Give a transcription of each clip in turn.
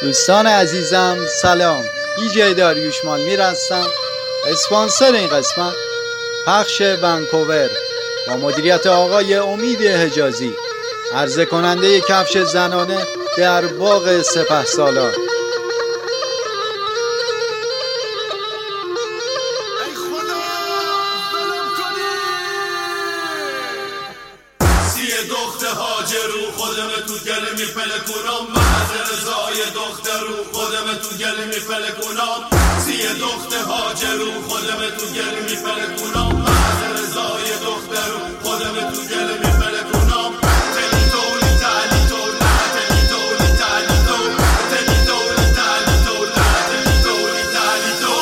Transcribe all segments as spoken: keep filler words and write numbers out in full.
دوستان عزیزم سلام، دیجی داریوش مالمیر هستم. اسپانسر این قسمت پخش ونکوور با مدیریت آقای امید حجازی، عرضه کننده کفش زنانه در باغ سپهسالار. تو گل میپلکونم محض رضای دخترو خودم تو گل میپلکونم سی دخت هاجرو خودم تو گل میپلکونم محض رضای دخترو خودم تو گل میپلکونم تلی تولی تلی تولا تلی تولی تلی تو تلی تولی تلی تولا تلی تولی تلی تو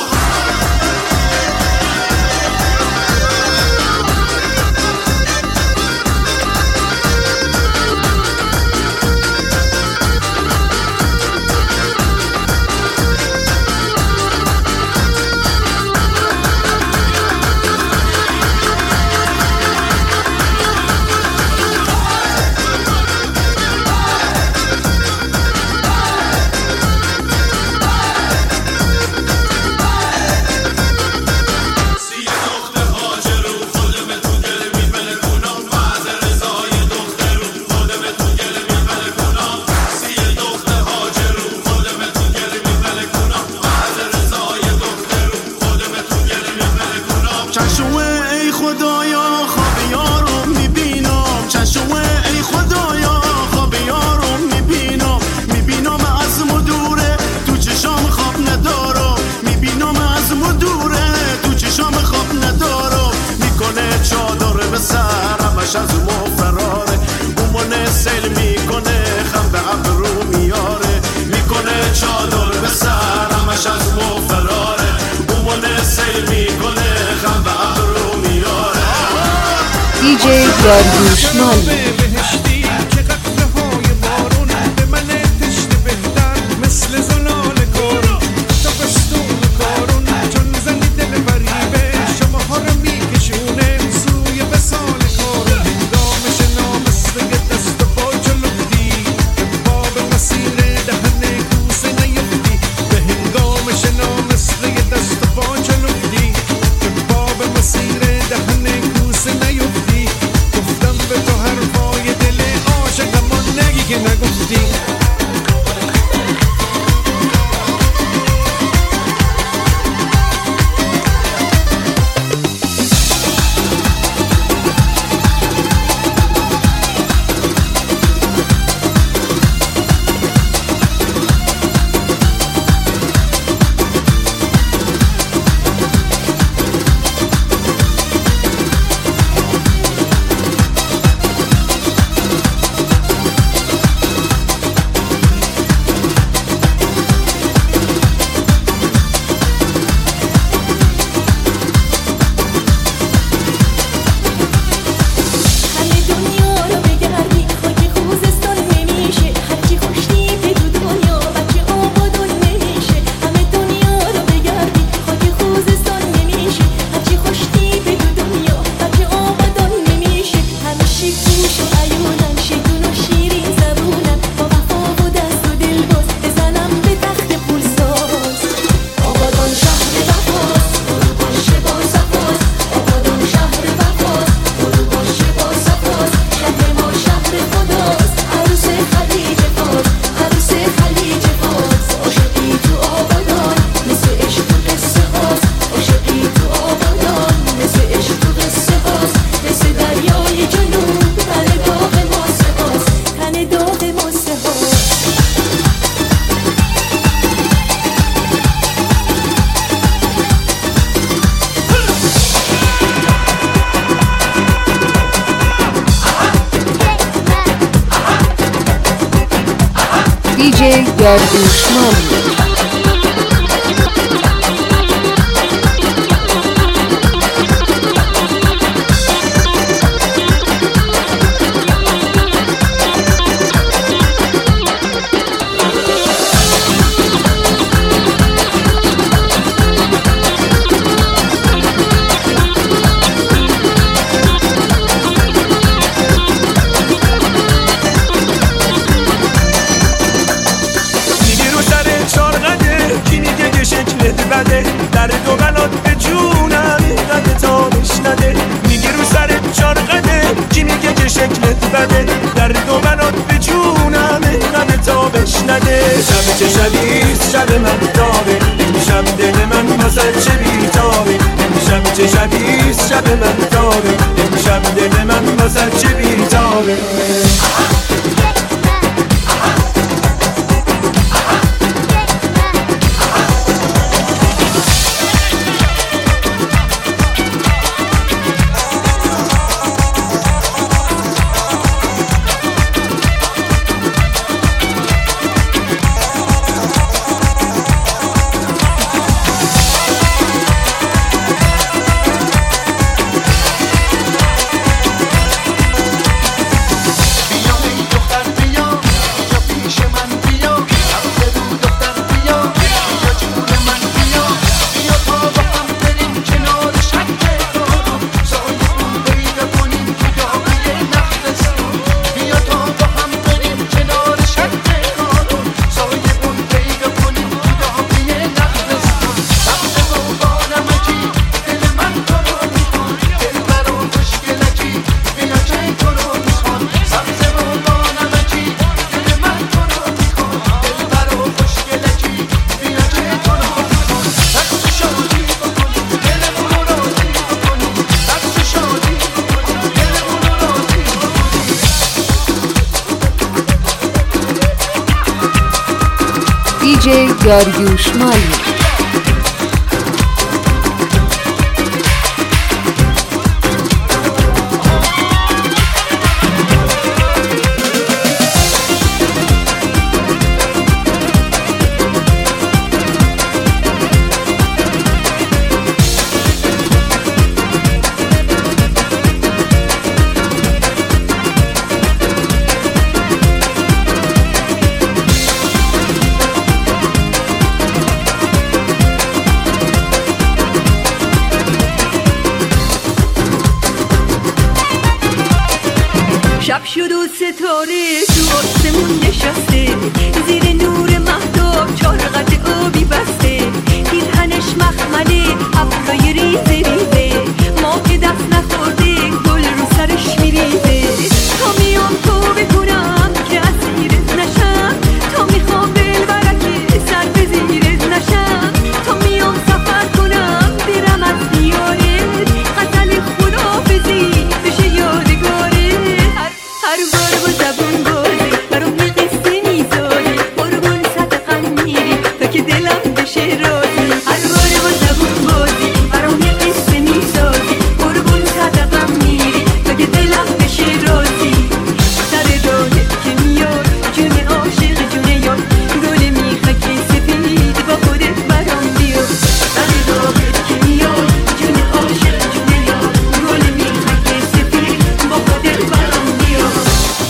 دیجی داریوش مالمیر. دیجی داریوش مالمیر. میگی رو نده، درد و بلات به جونم اینقدر تابش نده. میگی رو سرت چارقده، کی میگه که شکلت بده، درد و بلات به جونم اینقدر تابش نده. شب چه شبیست شب مهتابه، امشب دل من واسه چه بیتابه. امشب چه شبیست شب مهتابه، امشب دل من واسه چه بیتابه. دیجی داریوش مالی. شب شد و ستاره تو آسمون نشسته، زیر نور مهتاب چارقد آبی بسته. پیرهنش مخمله ابرای ریزه ریزه، ما که دست نخورده گل رو سرش میریزه. تا میام تو بکنم که اسیرت نشم، تا میخوام دلبرک سر به زیرت نشم. تا میام سفر کنم برم از دیارت، غزل خداحافظی بشه یادگاره. هر بار با زبون بازی برام یه قصه میذاری، قربون صدقم میری تا که دلم بشه راضی. هر بار با زبون بازی برام یه قصه میذاری، قربون صدقم میری تا که دلم بشه راضی. سر راهت که میاد جون عاشق جون یاد، گل میخک سفید با خودت برام بیاد. سر راهت که میاد جون عاشق جون یاد، گل میخک سفید با خودت برام بیاد.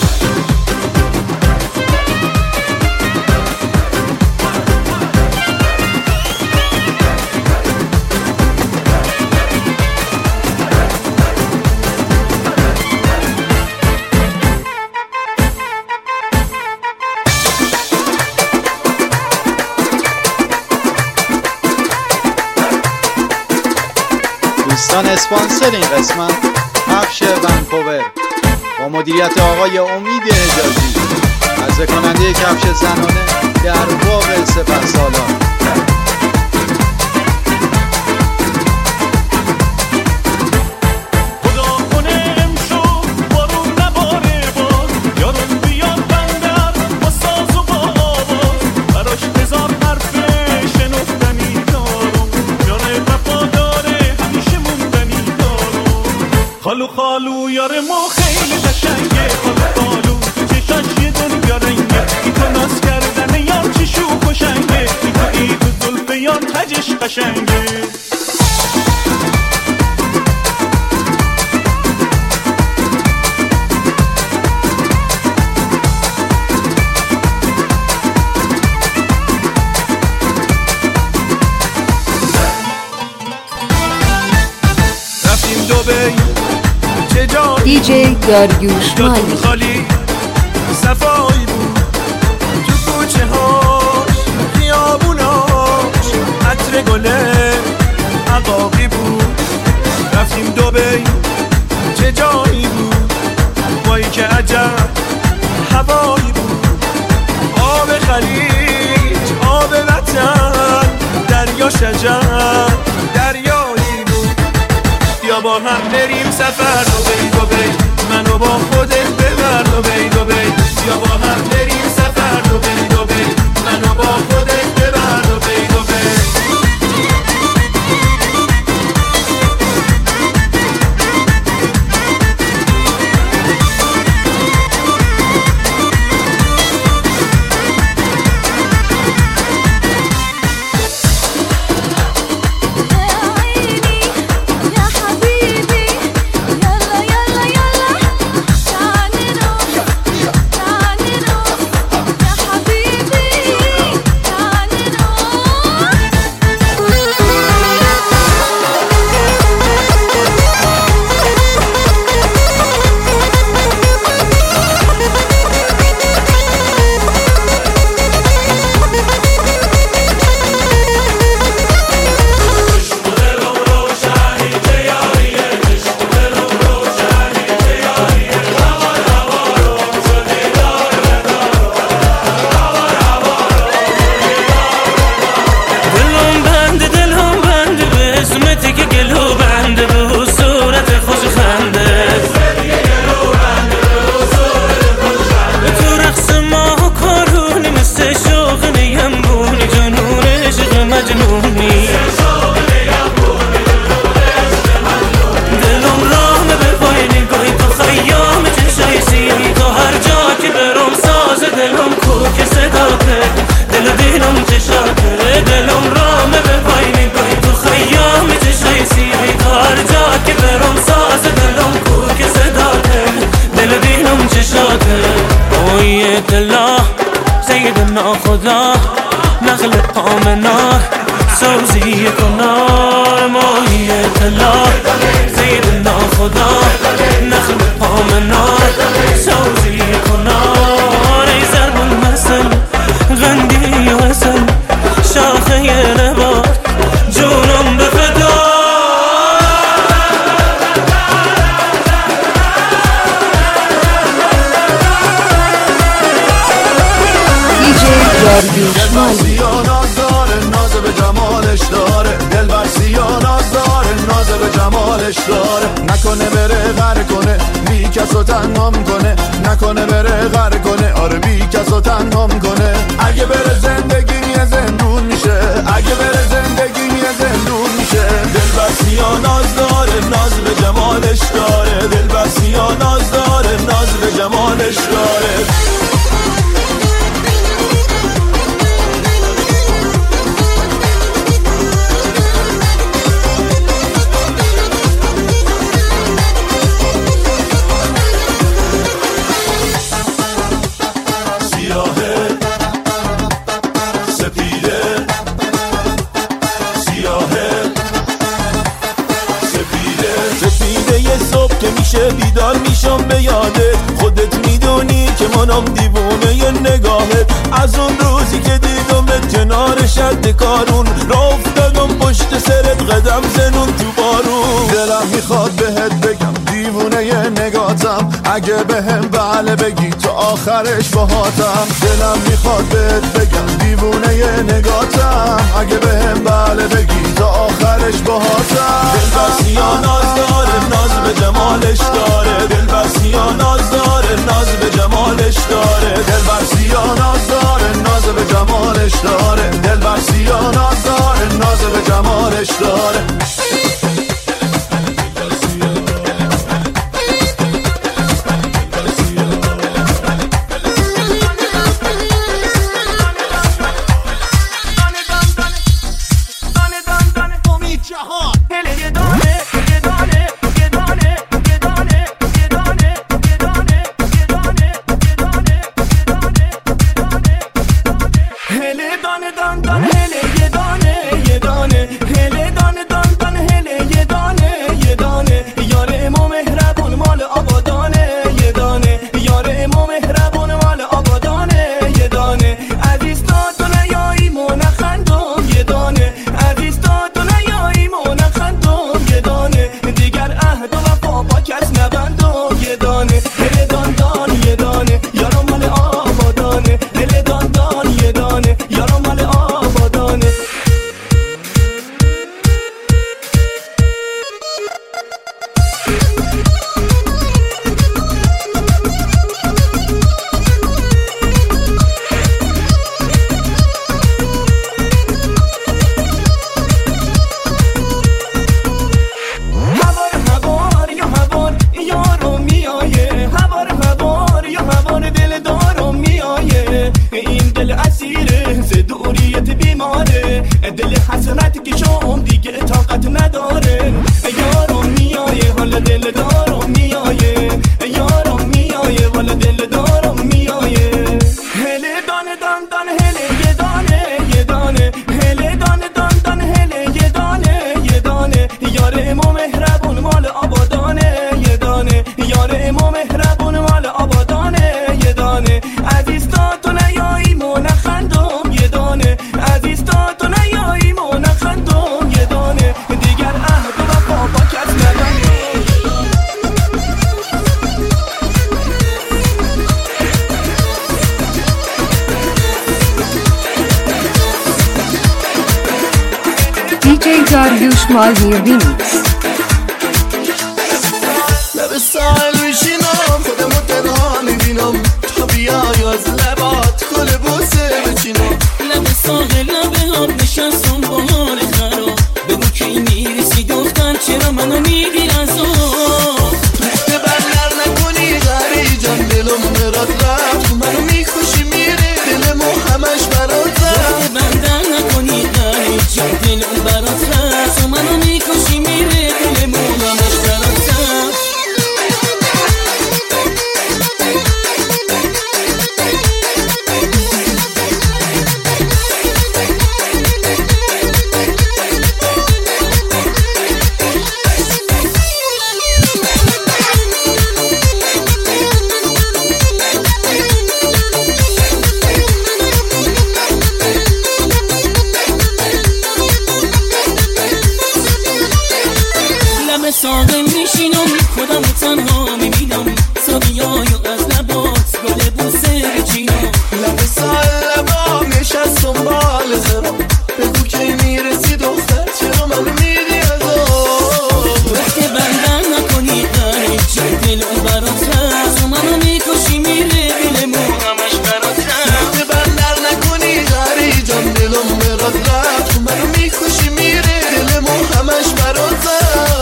دوستان اسپانسر این قسمت پخش ونکوور با مدیریت آقای امید حجازی، عرضه کننده کفش زنانه در باغ سپهسالار. خالو خالو یار ما خیلی قشنگه، خالو خالو تو چشاش یه دنیا رنگه. این تو ناز کردن یار چی شوخ و شنگه، این تو ای تو زلف یار حجش قشنگه. رفتیم دوبی دیجی داریوش مالی. خالی صفایی بود تو کوچه هاش خیابوناش، عطر گله شجر دریایی بود بیا با هم بریم سفر دبی دبی منو با خودت ببر دبی دبی بیا با هم بریم سفر دبی دبی منو با خودت ببر دبی دبی خدا نخل آمنا سوزی کنار ماهی طلا سیدنا خدا نخل آمنا سوزی کنار ای ضرب المثل غندی و حسن شاخه نبات جونم به فدا دلبر سیا ناز داره ناز به جمالش داره دلبر سیا ناز داره ناز به جمالش داره نکنه بره غر کنه بی کسو تنهام کنه نکنه بره غر کنه آره بی کسو تنهام کنه اگه بره زندگی یه زندون میشه اگه بره زندگی یه زندون میشه دلبر سیا ناز داره ناز به جمالش داره دلبر سیا ناز داره ناز به جمالش داره بیدار میشم به یادت خودت میدونی که منم دیوونه ی نگاهت از اون روزی که دیدمت کنار شد کارون را افتادم پشت سرت قدم زنون تو بارون دلم میخواد بهت بگم دیوونه ی نگاتم اگه بهم بله بگی تو آخرش باهاتم دلم میخواد بهت بگم دیوونه ی نگاتم اگه بهم بله بگی تو آخرش باهاتم دلبر سیا ناز داره ناز به جمالش داره دلبر سیا ناز داره ناز به جمالش داره دلبر سیا ناز داره ناز به جمالش داره دلبر سیا ناز داره ناز به جمالش داره دانه دانه دانه حسرتی که شام دیگه طاقت نداره. یارم میایه حالا دل دارم میایه، یارم میایه حالا دل دارم میایه. هله دانه دان دان هله یه دانه یه دانه، هله دانه دان دان هله یه دانه یه دانه. یار ما مهربون مال آبادانه یه دانه، یار ما مهربون مال آبادانه یه دانه. عزیز تا تو نیایی ما نخندم یه دانه، عزیز تا تو نیایی ما نخندم یه دانه. دیگر عهد و وفا با کس ندانه. دیجی داریوش مالی ریمیکس. لب ساحل میشینم خودمو تنها میبینم، تا بیای از لبات گل بوسه بچینم. لب ساحل لب آب نشستم با حال خراب، بگو کی میرسی دختر چرا منو میدی از آب. رخت بندر نکنی غری جان دلم برات رفت، منو میکشی میره دلمو همش برات رفت. رخت بندر نکنی غری جان دلم برات رفت، منو میکشی میره دلمو همش برات رفت. لب ساقم میشینم خودم تنها میبینم، ساقیایو از لبات گل بوسه بچینم. لب ساحل لبام نشستم بال خرام، بگو کی میرسی دختر چرا منو میدی از آب. وقت بندر نکنی غری جان دلم برات رفت، منو میکشی میره دلمو همش برات رفت. رخت بندر نکنی غری جان دلم برات رفت، منو میکشی میره دلمو همش برات رفت.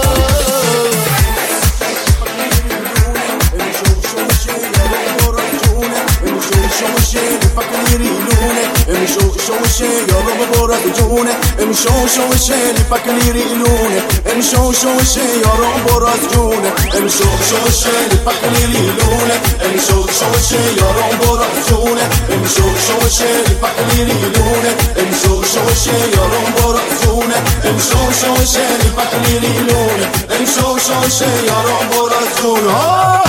امشو شوشه لپاکنی ریلونه، امشو شوشه یارو براز جونه، امشو شوشه لپاکنی ریلونه، امشو شوشه یارو براز جونه، امشو شوشه لپاکنی ریلونه، امشو شوشه یارو براز جونه، امشو شوشه لپاکنی ریلونه، امشو شوشه یارو براز جونه.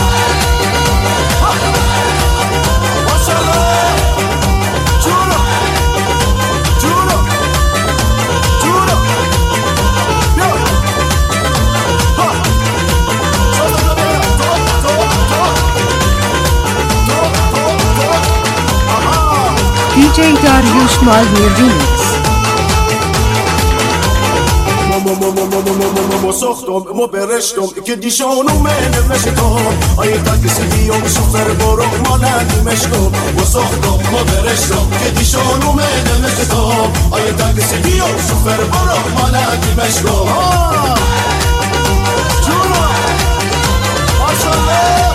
دیجی داریوش مالی ریمیکس. ما ساختم ما برشتم که دیشانو منه مشتم، آیه تاکسی بیام شفر برو ما ندیمشتم. ما ساختم ما برشتم که دیشانو منه مشتم، آیه تاکسی بیام شفر برو ما ندیمشتم. جونا ماشالله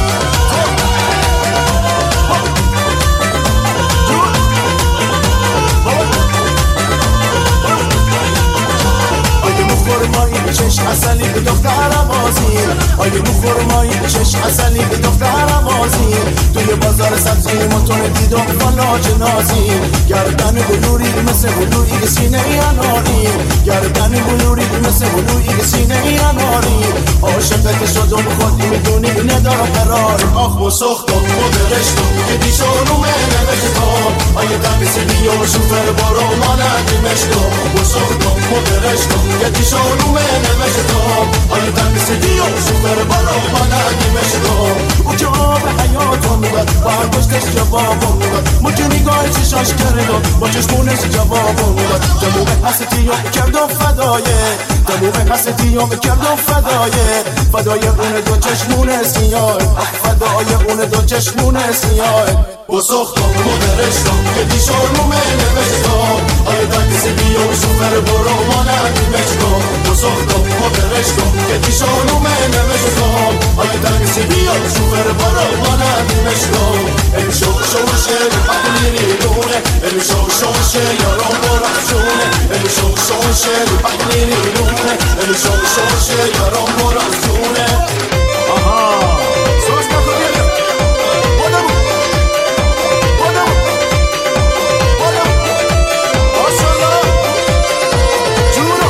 مخورمایی چشم اصلی به دخترم آزین، آیه مخورمایی چشم اصلی به دخترم آزین. توی بازار سبزی موتور دیدم فلاج نازین، گردن بلوری مثل بلوری سینه اناری، گردن بلوری مثل بلوری سینه اناری. عاشقت شدم خودی میدونی ندارم قرار، آخ و سختم و برشتم که دیشانو منه مشتم، آیه تمیسی بیام شوفر بارو ما ندیمشتم. و سختم و برشتم که دیشانو منه مشتم، آیه تمیسی بیام شوفر بارو ما ندیمشتم. او که آب حیاتم میداد برداشتش جوابم میداد، ما که نگاه چشاش کردم با چشمونش جوابم میداد. دموم حسیتیو کردم فدایه، دموم حسیتیو کردم فدایه، فدای اون دو چشمون سیاه، فدای اون دو چشمون سیاه. با سختم و برشتم که دیشانو منه مشتم، آیه تاکسی بیام شوفر برو ما ندیمشتم. با سختم و برشتم که دیشانو منه مشتم، آیه تاکسی بیام شوفر برو ما ندیمشتم. امشو شوشه بقلی نیرونه بلو شو شوشه یارم برافشونه بلو شو شوشه بقلی نیرونه بلو شو شوشه یارم برافشونه آها سوش نکن بیرم بودم بودم بودم آشالا جونو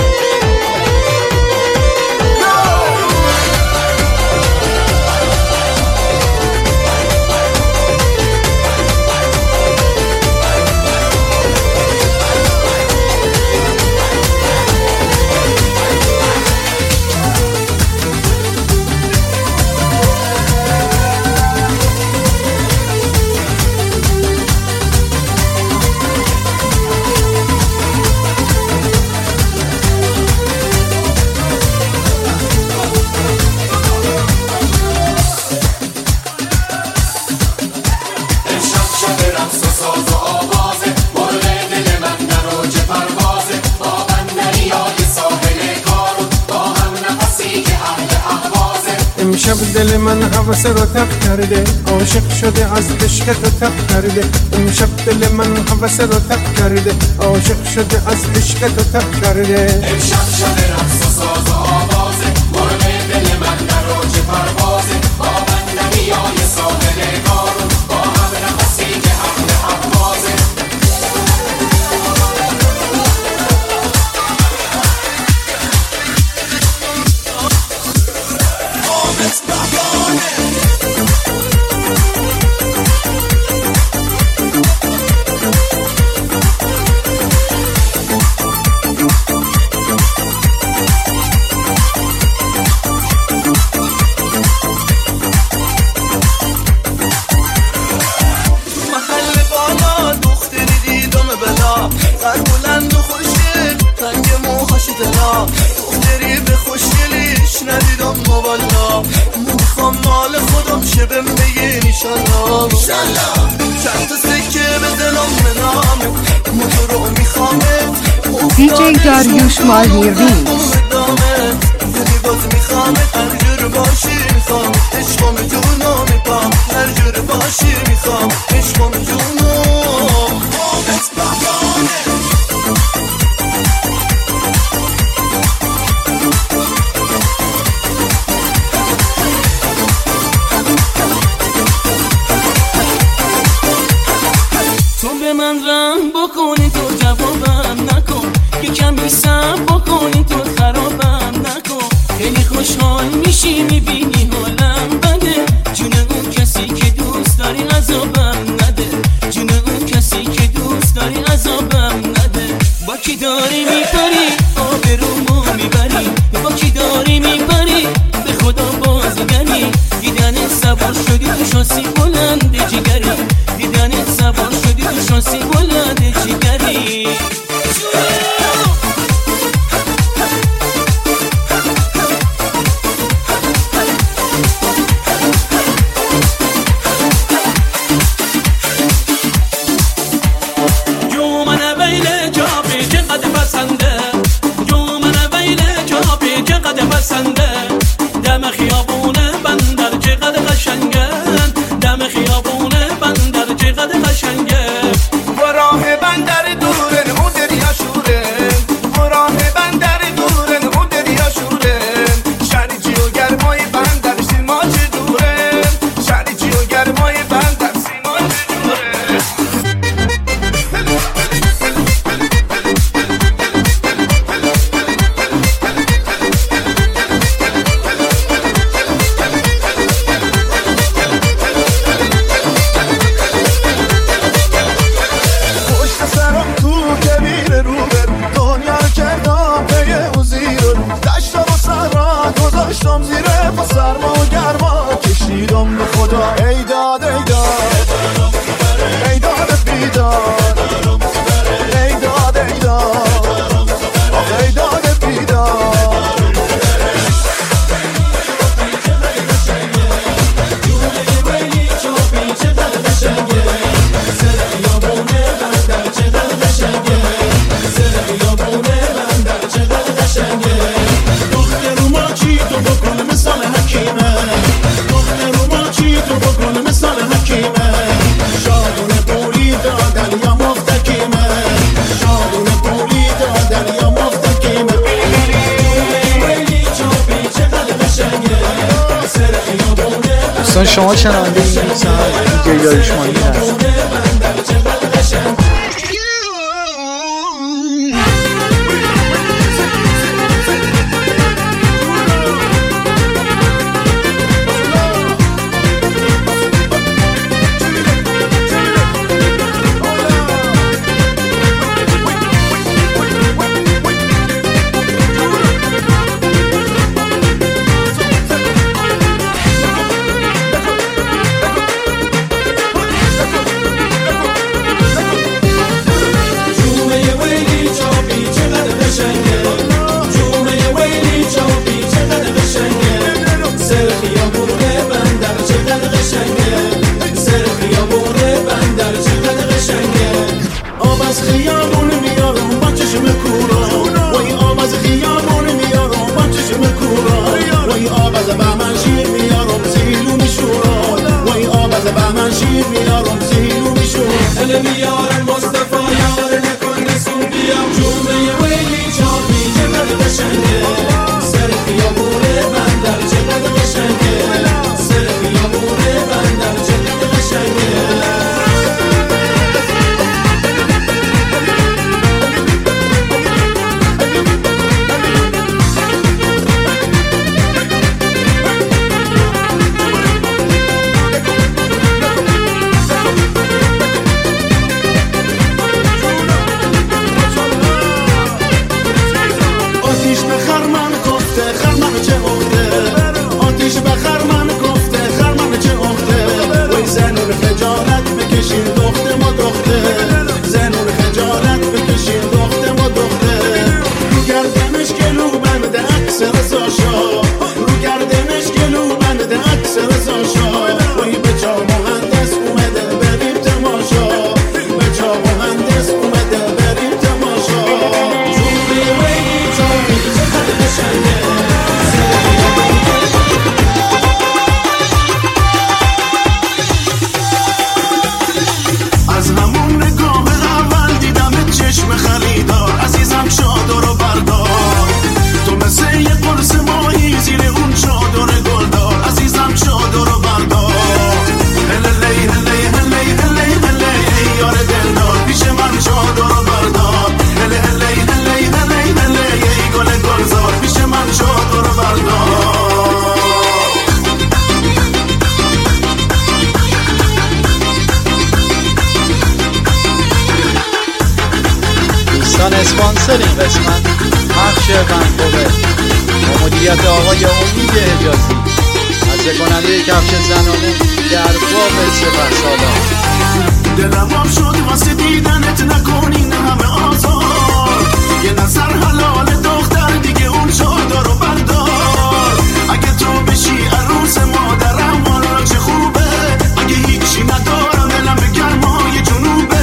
امشب دل من حوث رو تب کرده عاشق شده از عشق تو تب کرده امشب دل من حوث رو تب کرده عاشق شده از عشق تو تب کرده امشب شده رقص و ساز و آوازه مرغ دل من در اوج پروازه با بندریای ساحل کارون با هم نفسی که اهل احوازه دختری به خوشگلیش ندیدم موالا میخوام مال خودم شه بهم بگین ایشالله چند تا سکه بزنم به نامه موتور رو میخوامت دیجی داریوش ماهی ریمیکس یعنی باز میخوامت هر جور باشی میخوام عشقم جونو میپام هر جور باشی میخوام عشقم جونو آمت بابانه به من رحم بکنی تو جوابم نکن که کمی صبر بکنی تو خرابم نکن خیلی خوشحال میشی میبینی حالم بده جون اون کسی که دوست داری عذابم نده جون اون کسی که دوست داری عذابم نده با کی داری میپری آبرومو میبری با کی داری میپری به خدا بازیگری دیدن سوار شدی تو شاسی بلند جگری دیدن سوار شدی تو شاسی بلند جگری جو من ویل جابی چقدر پسنده جو من ویل جابی چقدر پسنده دم خیابونه بندر چقدر قشنگه دم خیابونه بندر چقدر قشنگه و راه بندر دوستان شما شنونده این ساعت دیجی داریوشمانی هست. اسپانسر این قسمت پخش ونکوور با مدیریت آقای امید حجازی، عرضه کننده کفش زنانه در باغ سپهسالار. دلم آب شد واسه دیدنت، نکنین همه آزار، یه نظر حلال دختر دیگه اون چادر رو بردار. اگه تو بشی عروس مادرم والا چه خوبه، اگه هیچی ندارم دلم گرمای جنوبه.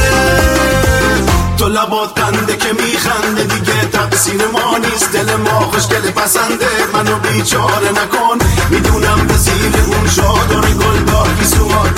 تو لبات قنده که میخنده دیگه تقصیر ما نیست، دل ما خوشگل پسنده، منو بیچاره نکن، میدونم به زیر اون چادر گلدار بی سواد